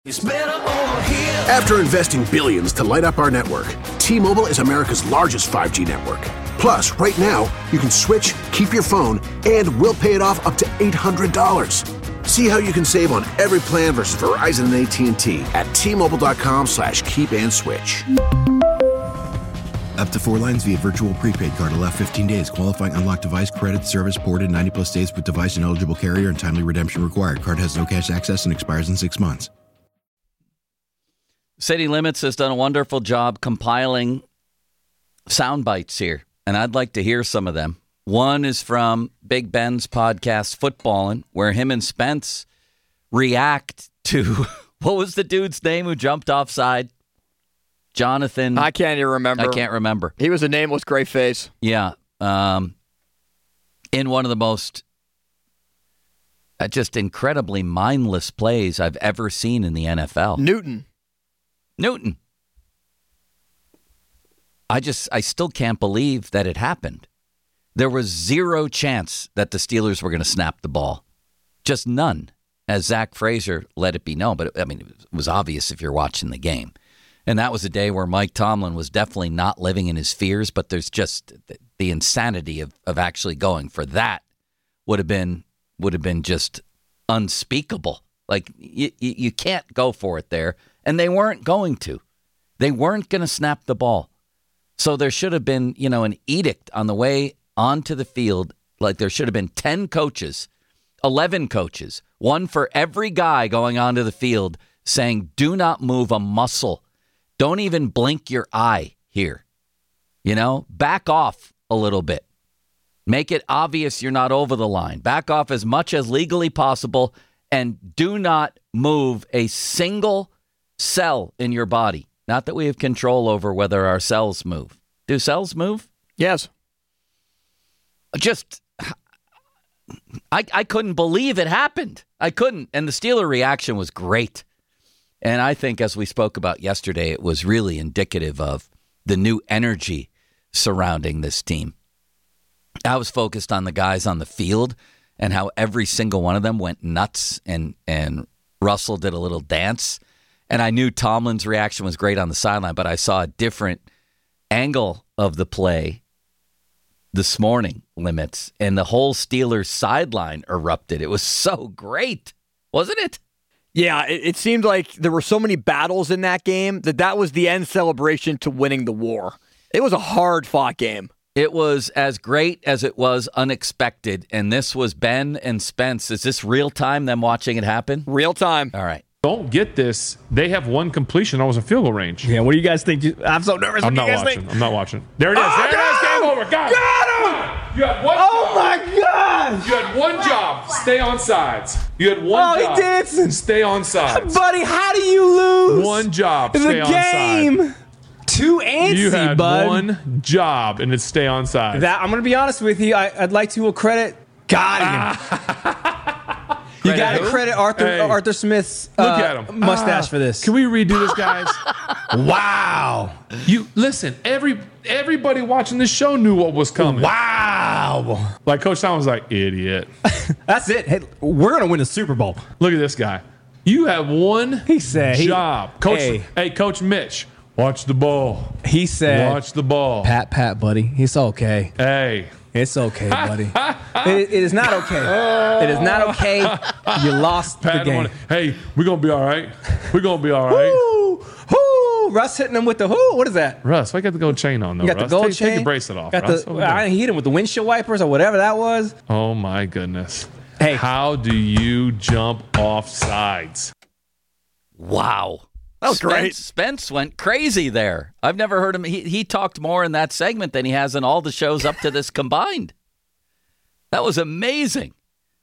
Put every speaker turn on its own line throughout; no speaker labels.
After investing billions to light up our network, T-Mobile is America's largest 5G network. Plus, right now, you can switch, keep your phone, and we'll pay it off up to $800. See how you can save on every plan versus Verizon and AT&T at T-Mobile.com/keep-and-switch.
Up to 4 lines via virtual prepaid card. Allow 15 days. Qualifying unlocked device credit service ported 90-plus days with device and eligible carrier and timely redemption required. Card has no cash access and expires in 6 months.
City Limits has done a wonderful job compiling sound bites here, and I'd like to hear some of them. One is from Big Ben's podcast, Footballin', where him and Spence react to, what was the dude's name who jumped offside? Jonathan.
I can't even remember.
I can't remember.
He was a nameless gray face.
Yeah. In one of the most just incredibly mindless plays I've ever seen in the NFL.
Newton. I
still can't believe that it happened. There was zero chance that the Steelers were going to snap the ball. Just none, as Zach Frazier let it be known. But, it was obvious if you're watching the game. And that was a day where Mike Tomlin was definitely not living in his fears, but there's just the insanity of actually going for that would have been just unspeakable. Like, you can't go for it there. And they weren't going to. They weren't going to snap the ball. So there should have been, an edict on the way onto the field. Like there should have been 10 coaches, 11 coaches, one for every guy going onto the field saying, do not move a muscle. Don't even blink your eye here. Back off a little bit. Make it obvious you're not over the line. Back off as much as legally possible and do not move a single cell in your body. Not that we have control over whether our cells move. Do cells move?
Yes.
I couldn't believe it happened. I couldn't. And the Steeler reaction was great. And I think, as we spoke about yesterday, it was really indicative of the new energy surrounding this team. I was focused on the guys on the field and how every single one of them went nuts, and Russell did a little dance. And I knew Tomlin's reaction was great on the sideline, but I saw a different angle of the play this morning, Limits, and the whole Steelers sideline erupted. It was so great, wasn't it?
Yeah, it seemed like there were so many battles in that game that was the end celebration to winning the war. It was a hard-fought game.
It was as great as it was unexpected, and this was Ben and Spence. Is this real time, them watching it happen?
Real time.
All right.
Don't get this. They have one completion. I was in field goal range.
Yeah, what do you guys think? I'm so nervous.
I'm not watching. There it is. There it is. Game over. Got him. You had one job.
My gosh.
You had one job. Stay on sides. You had one job.
He dancing.
Stay on sides.
Buddy, how do you lose?
One job.
In
stay
the
on
game.
Side.
Too antsy,
you had
bud.
one job, and it's stay on side.
I'm going to be honest with you. I'd like to credit. Got him. You got to credit Arthur Smith's
look at him.
Mustache for this.
Can we redo this, guys?
Wow.
You listen. Everybody watching this show knew what was coming.
Wow.
Like Coach Tom was like, idiot.
That's it. Hey, we're going to win the Super Bowl.
Look at this guy. You have one job. Coach Mitch. Watch the ball.
He said,
watch the ball.
Pat, buddy. It's okay.
Hey.
It's okay, buddy. It is not okay. It is not okay. You lost
Pat,
the game.
Hey, we're going to be all right. We're going to be all right.
Whoo! Russ hitting him with the whoo. What is that?
Russ, why you got the gold chain on, though,
You got
Russ?
the gold chain.
Take your bracelet off,
Russ. I hit him with the windshield wipers or whatever that was.
Oh, my goodness.
Hey.
How do you jump off sides?
Wow.
That was great.
Spence went crazy there. I've never heard him. He talked more in that segment than he has in all the shows up to this combined. That was amazing.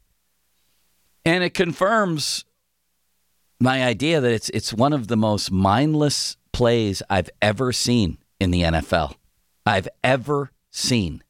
And it confirms my idea that it's one of the most mindless plays I've ever seen in the NFL. I've ever seen.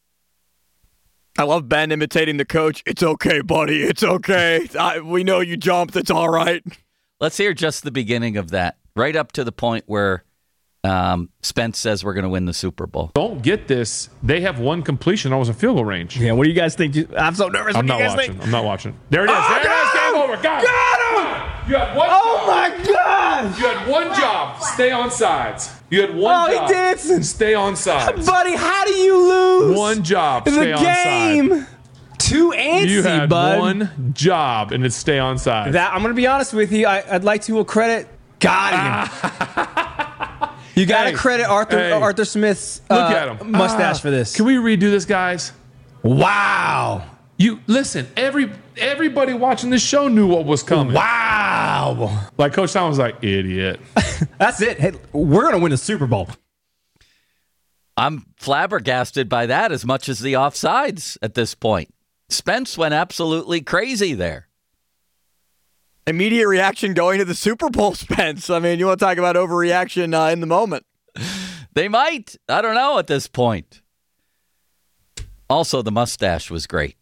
I love Ben imitating the coach. It's okay, buddy. It's okay. We know you jumped. It's all right.
Let's hear just the beginning of that, right up to the point where Spence says we're going to win the Super Bowl.
Don't get this. They have one completion. I was in field goal range.
Yeah, what do you guys think? I'm so nervous.
I'm not watching. There it is. There it is. Game over. Got him. You had one job. job.
Oh my God!
You had one job. Stay on sides. You had one job.
He dancing.
Stay on sides.
Buddy, how do you lose?
One job.
The
Stay on
game.
side.
Too antsy,
You had
bud.
one job, and it's stay on side.
That I'm going to be honest with you. I'd like to credit. Got him. You got to credit Arthur Smith's
Look at him.
mustache for this.
Can we redo this, guys?
Wow.
You listen. Everybody watching this show knew what was coming.
Wow.
Like Coach Tom was like, idiot.
That's it. Hey, we're going to win the Super Bowl.
I'm flabbergasted by that as much as the offsides at this point. Spence went absolutely crazy there.
Immediate reaction going to the Super Bowl, Spence. I mean, you want to talk about overreaction in the moment.
They might. I don't know at this point. Also, the mustache was great.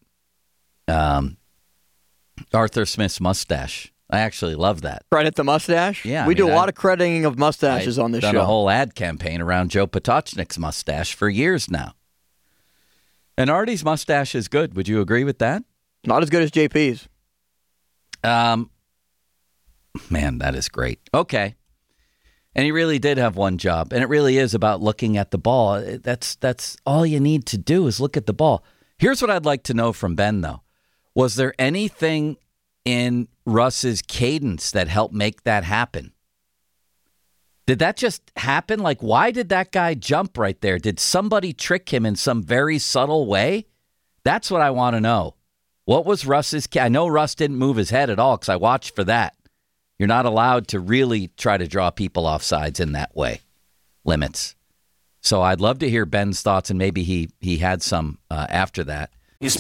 Arthur Smith's mustache. I actually love that.
Credit the mustache?
Yeah.
We do a lot of crediting of mustaches on this show.
I've done a whole ad campaign around Joe Potocznik's mustache for years now. And Artie's mustache is good. Would you agree with that?
Not as good as JP's.
Man, that is great. Okay. And he really did have one job. And it really is about looking at the ball. That's all you need to do is look at the ball. Here's what I'd like to know from Ben, though. Was there anything in Russ's cadence that helped make that happen? Did that just happen? Like, why did that guy jump right there? Did somebody trick him in some very subtle way? That's what I want to know. What was Russ's... I know Russ didn't move his head at all because I watched for that. You're not allowed to really try to draw people off sides in that way. Limits. So I'd love to hear Ben's thoughts, and maybe he had some after that.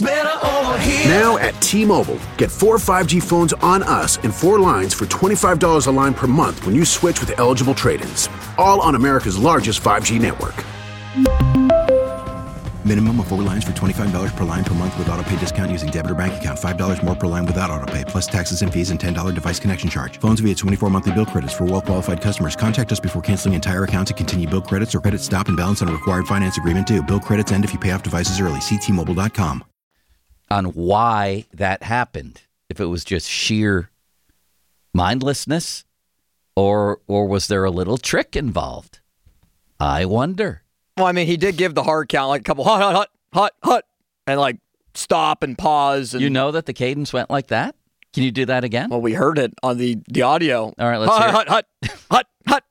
Now at T-Mobile, get 4 5G phones on us and 4 lines for $25 a line per month when you switch with eligible trade-ins. All on America's largest 5G network.
Minimum of 4 lines for $25 per line per month with autopay discount using debit or bank account. $5 more per line without autopay, plus taxes and fees and $10 device connection charge. Phones via 24 monthly bill credits for well-qualified customers. Contact us before canceling entire account to continue bill credits or credit stop and balance on a required finance agreement due. Bill credits end if you pay off devices early. See T-Mobile.com.
On why that happened. If it was just sheer mindlessness or was there a little trick involved? I wonder.
Well, I mean, he did give the hard count, like a couple hut, and like stop and pause. And,
you know that the cadence went like that? Can you do that again?
Well, we heard it on the audio.
All right, let's hear it.
Hut.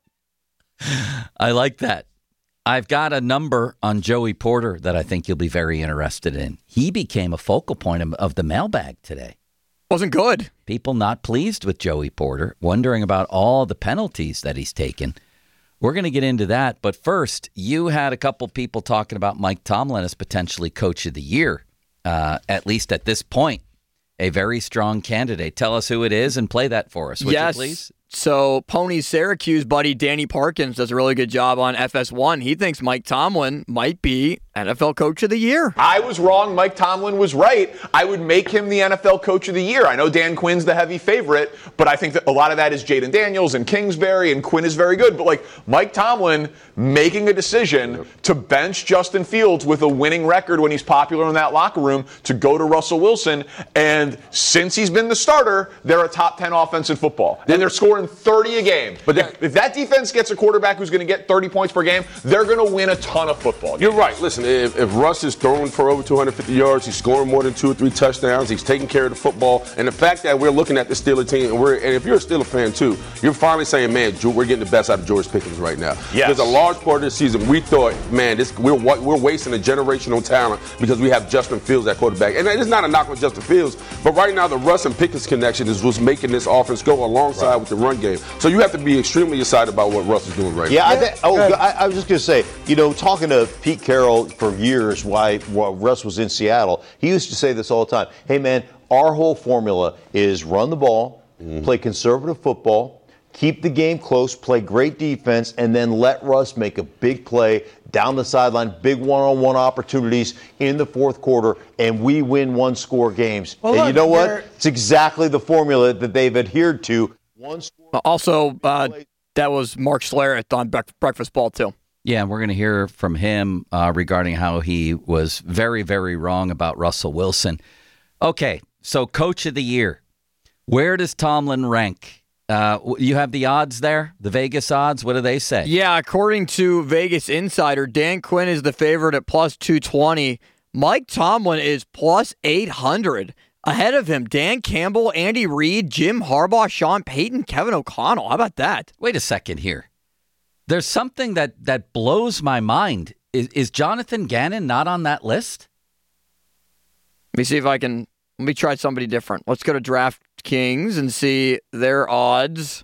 I like that. I've got a number on Joey Porter that I think you'll be very interested in. He became a focal point of the mailbag today.
Wasn't good.
People not pleased with Joey Porter, wondering about all the penalties that he's taken. We're going to get into that. But first, you had a couple people talking about Mike Tomlin as potentially Coach of the Year, at least at this point. A very strong candidate. Tell us who it is and play that for us, would you please?
So Pony Syracuse buddy Danny Parkins does a really good job on FS1. He thinks Mike Tomlin might be NFL Coach of the Year.
I was wrong. Mike Tomlin was right. I would make him the NFL Coach of the Year. I know Dan Quinn's the heavy favorite, but I think that a lot of that is Jaden Daniels and Kingsbury, and Quinn is very good. But like Mike Tomlin making a decision to bench Justin Fields with a winning record when he's popular in that locker room to go to Russell Wilson. And since he's been the starter, they're a top 10 offense in football. And they're scoring 30 a game. But if that defense gets a quarterback who's going to get 30 points per game, they're going to win a ton of football games.
You're right. Listen, if Russ is throwing for over 250 yards, he's scoring more than 2 or 3 touchdowns, he's taking care of the football, and the fact that we're looking at the Steelers team, and if you're a Steelers fan too, you're finally saying, man, we're getting the best out of George Pickens right now.
Yes.
Because a large part of this season, we thought, man, we're wasting a generational talent because we have Justin Fields at quarterback. And it's not a knock on Justin Fields, but right now the Russ and Pickens connection is what's making this offense go alongside with the run game. So you have to be extremely excited about what Russ is doing right now.
I was just going to say, talking to Pete Carroll for years while Russ was in Seattle, he used to say this all the time. Hey, man, our whole formula is run the ball, play conservative football, keep the game close, play great defense, and then let Russ make a big play down the sideline, big one-on-one opportunities in the fourth quarter, and we win one-score games. Well, and you know what? It's exactly the formula that they've adhered to.
Also, that was Mark Schlereth on Breakfast Ball, too.
Yeah, we're going to hear from him regarding how he was very, very wrong about Russell Wilson. Okay, so Coach of the Year. Where does Tomlin rank You have the odds there, the Vegas odds. What do they say?
Yeah, according to Vegas Insider, Dan Quinn is the favorite at plus 220. Mike Tomlin is plus 800. Ahead of him, Dan Campbell, Andy Reid, Jim Harbaugh, Sean Payton, Kevin O'Connell. How about that?
Wait a second here. There's something that blows my mind. Is Jonathan Gannon not on that list?
Let me see if I can. Let me try somebody different. Let's go to DraftKings and see their odds.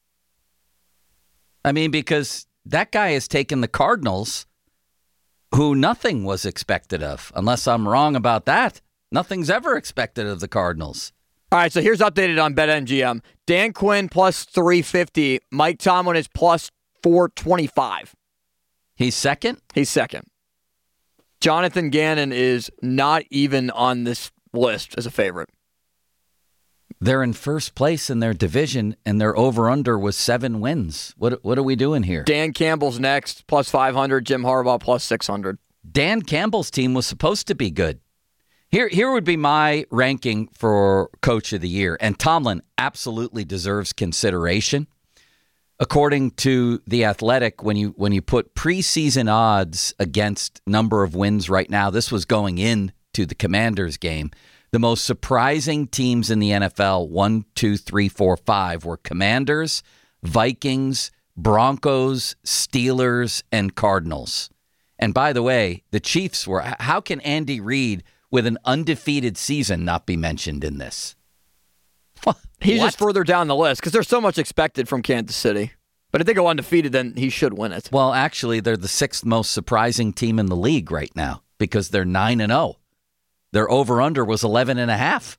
I mean, because that guy has taken the Cardinals, who nothing was expected of, unless I'm wrong about that. Nothing's ever expected of the Cardinals.
All right, so here's updated on BetMGM. Dan Quinn plus 350. Mike Tomlin is plus 425.
He's second?
He's second. Jonathan Gannon is not even on this list as a favorite.
They're in first place in their division, and their over-under was 7 wins. What are we doing here?
Dan Campbell's next, plus 500. Jim Harbaugh, plus 600.
Dan Campbell's team was supposed to be good. Here would be my ranking for Coach of the Year, and Tomlin absolutely deserves consideration. According to The Athletic, when you put preseason odds against number of wins right now, this was going into the Commanders game. The most surprising teams in the NFL, 1, 2, 3, 4, 5, were Commanders, Vikings, Broncos, Steelers, and Cardinals. And by the way, the Chiefs were. How can Andy Reid, with an undefeated season, not be mentioned in this?
He's just further down the list because there's so much expected from Kansas City. But if they go undefeated, then he should win it.
Well, actually, they're the 6th most surprising team in the league right now because they're 9-0. Their over-under was 11.5.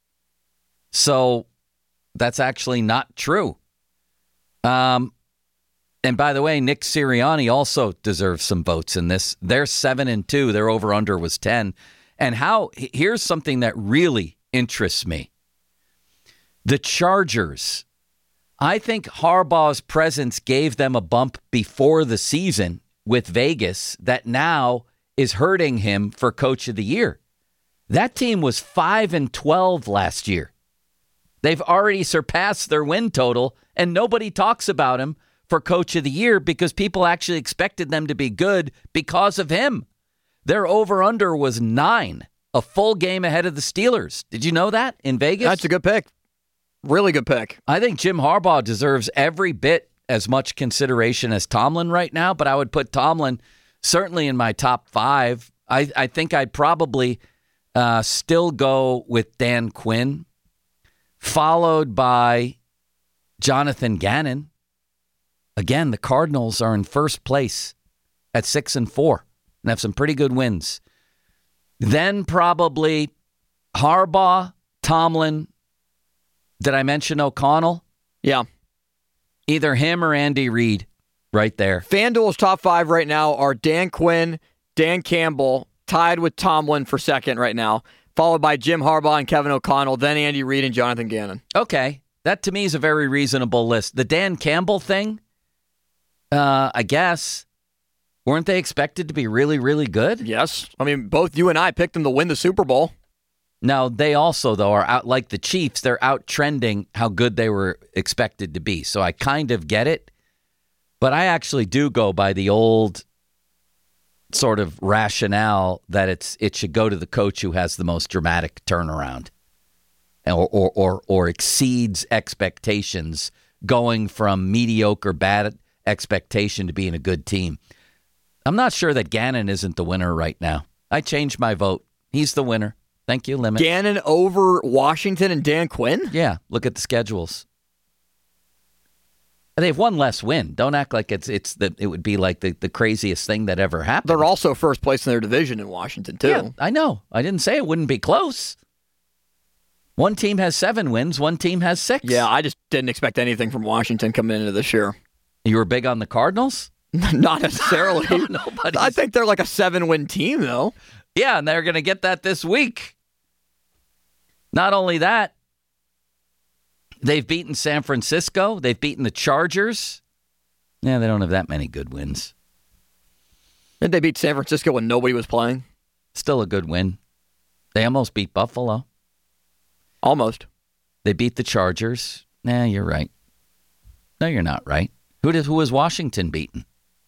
So that's actually not true. And by the way, Nick Sirianni also deserves some votes in this. They're 7-2. Their over-under was 10. And here's something that really interests me. The Chargers. I think Harbaugh's presence gave them a bump before the season with Vegas that now is hurting him for Coach of the Year. That team was 5-12 last year. They've already surpassed their win total, and nobody talks about him for Coach of the Year because people actually expected them to be good because of him. Their over-under was 9, a full game ahead of the Steelers. Did you know that in Vegas?
That's a good pick. Really good pick.
I think Jim Harbaugh deserves every bit as much consideration as Tomlin right now, but I would put Tomlin certainly in my top 5. I think I'd probably still go with Dan Quinn, followed by Jonathan Gannon. Again, the Cardinals are in first place at 6-4 and have some pretty good wins. Then probably Harbaugh, Tomlin. Did I mention O'Connell?
Yeah.
Either him or Andy Reid right there.
FanDuel's top 5 right now are Dan Quinn, Dan Campbell, tied with Tomlin for second right now, followed by Jim Harbaugh and Kevin O'Connell, then Andy Reid and Jonathan Gannon.
Okay. That to me is a very reasonable list. The Dan Campbell thing, I guess, weren't they expected to be really, really good?
Yes. I mean, both you and I picked them to win the Super Bowl.
Now, they also, though, are out like the Chiefs. They're out trending how good they were expected to be. So I kind of get it. But I actually do go by the old sort of rationale that it should go to the coach who has the most dramatic turnaround or exceeds expectations, going from mediocre, bad expectation to being a good team. I'm not sure that Gannon isn't the winner right now. I changed my vote. He's the winner. Thank you, Limit.
Gannon over Washington and Dan Quinn?
Yeah, look at the schedules. They have one less win. Don't act like it would be like the craziest thing that ever happened.
They're also first place in their division in Washington, too.
Yeah, I know. I didn't say it wouldn't be close. One team has 7 wins. One team has 6.
Yeah, I just didn't expect anything from Washington coming into this year.
You were big on the Cardinals?
Not necessarily. I think they're like a 7-win team, though.
Yeah, and they're going to get that this week. Not only that, they've beaten San Francisco. They've beaten the Chargers. Yeah, they don't have that many good wins.
Didn't they beat San Francisco when nobody was playing?
Still a good win. They almost beat Buffalo.
Almost.
They beat the Chargers. Nah, you're right. No, you're not right. Who was Washington beaten?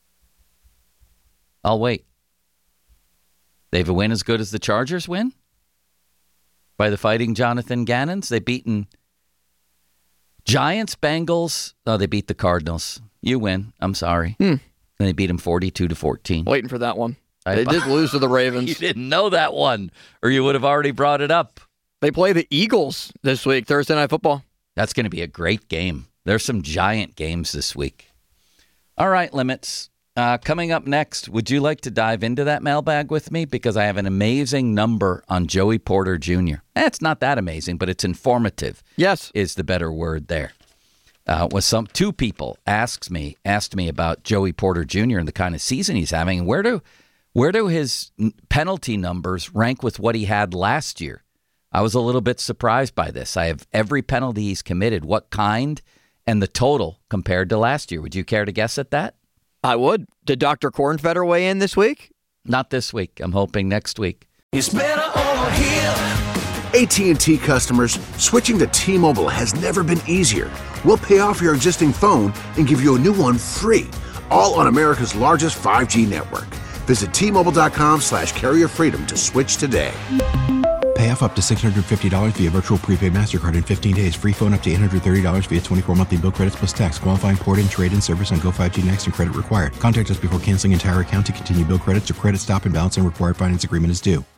I'll wait. They have a win as good as the Chargers win? By the Fighting Jonathan Gannons? They've beaten Giants, Bengals. Oh, they beat the Cardinals. You win. I'm sorry. And they beat them 42-14.
Waiting for that one. They did lose to the Ravens.
You didn't know that one, or you would have already brought it up.
They play the Eagles this week, Thursday Night Football.
That's going to be a great game. There's some giant games this week. All right, Limits. Coming up next, would you like to dive into that mailbag with me? Because I have an amazing number on Joey Porter Jr. It's not that amazing, but it's informative.
Yes.
Is the better word there. Two people asked me about Joey Porter Jr. and the kind of season he's having, and where do his penalty numbers rank with what he had last year? I was a little bit surprised by this. I have every penalty he's committed, what kind, and the total compared to last year. Would you care to guess at that?
I would. Did Dr. Kornfeder weigh in this week?
Not this week. I'm hoping next week.
It's better over here. AT&T customers, switching to T-Mobile has never been easier. We'll pay off your existing phone and give you a new one free, all on America's largest 5G network. Visit T-Mobile.com/carrier freedom to switch today.
Pay off up to $650 via virtual prepaid MasterCard in 15 days. Free phone up to $830 via 24 monthly bill credits plus tax. Qualifying port and trade-in service on Go 5G Next and credit required. Contact us before canceling entire account to continue bill credits or credit stop and balance and required finance agreement is due.